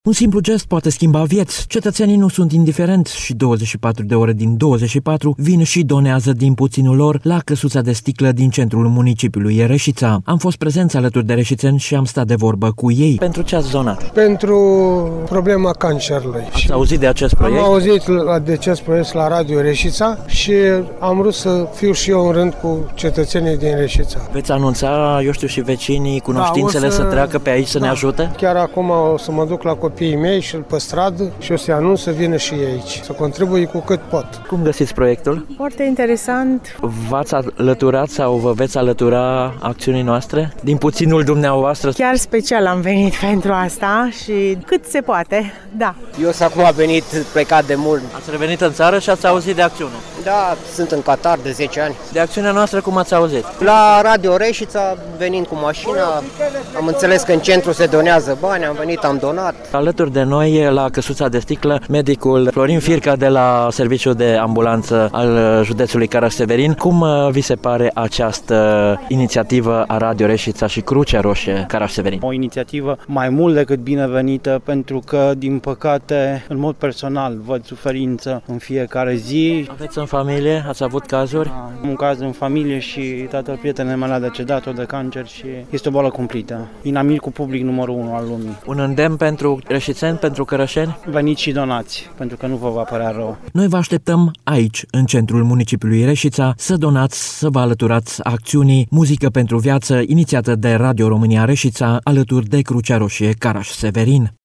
Un simplu gest poate schimba vieți. Cetățenii nu sunt indiferenți și 24 de ore din 24 vin și donează din puținul lor la căsuța de sticlă din centrul municipiului Reșița. Am fost prezenți alături de reșițeni și am stat de vorbă cu ei. Pentru ce ați donat? Pentru problema cancerului. Ați auzit de acest proiect? Am auzit de acest proiect la Radio Reșița și am vrut să fiu și eu în rând cu cetățenii din Reșița. Veți anunța, eu știu, și vecinii, cunoștințele să treacă pe aici să ne ajute? Chiar acum o să mă duc la copiii mei și pe stradă și o să-i anunț să vină și ei aici, să contribui cu cât pot. Cum găsiți proiectul? Foarte interesant. V-ați alăturat sau vă veți alătura acțiunii noastre? Din puținul dumneavoastră? Chiar special am venit pentru asta și cât se poate, da. Eu sunt acum venit plecat de mult. Ați revenit în țară și ați auzit de acțiune? Da, sunt în Qatar de 10 ani. De acțiunea noastră cum ați auzit? La Radio Reșița, venind cu mașina, am înțeles că în centru se donează bani, am venit, am donat. Alături de noi, la căsuța de sticlă, medicul Florin Firca de la Serviciul de Ambulanță al județului Caraș-Severin. Cum vi se pare această inițiativă a Radio Reșița și Crucea Roșie Caraș-Severin? O inițiativă mai mult decât binevenită, pentru că, din păcate, în mod personal, văd suferință în fiecare zi. Aveți în familie? Ați avut cazuri? Am un caz în familie și tatăl prietenului meu a decedat de cancer și este o boală cumplită. Inamicul public numărul 1 al lumii. Un îndemn pentru reșițeni, pentru cărășeni? Veniți și donați, pentru că nu vă va părea rău. Noi vă așteptăm aici, în centrul municipiului Reșița, să donați, să vă alăturați acțiunii Muzică pentru Viață, inițiată de Radio România Reșița, alături de Crucea Roșie Caraș-Severin.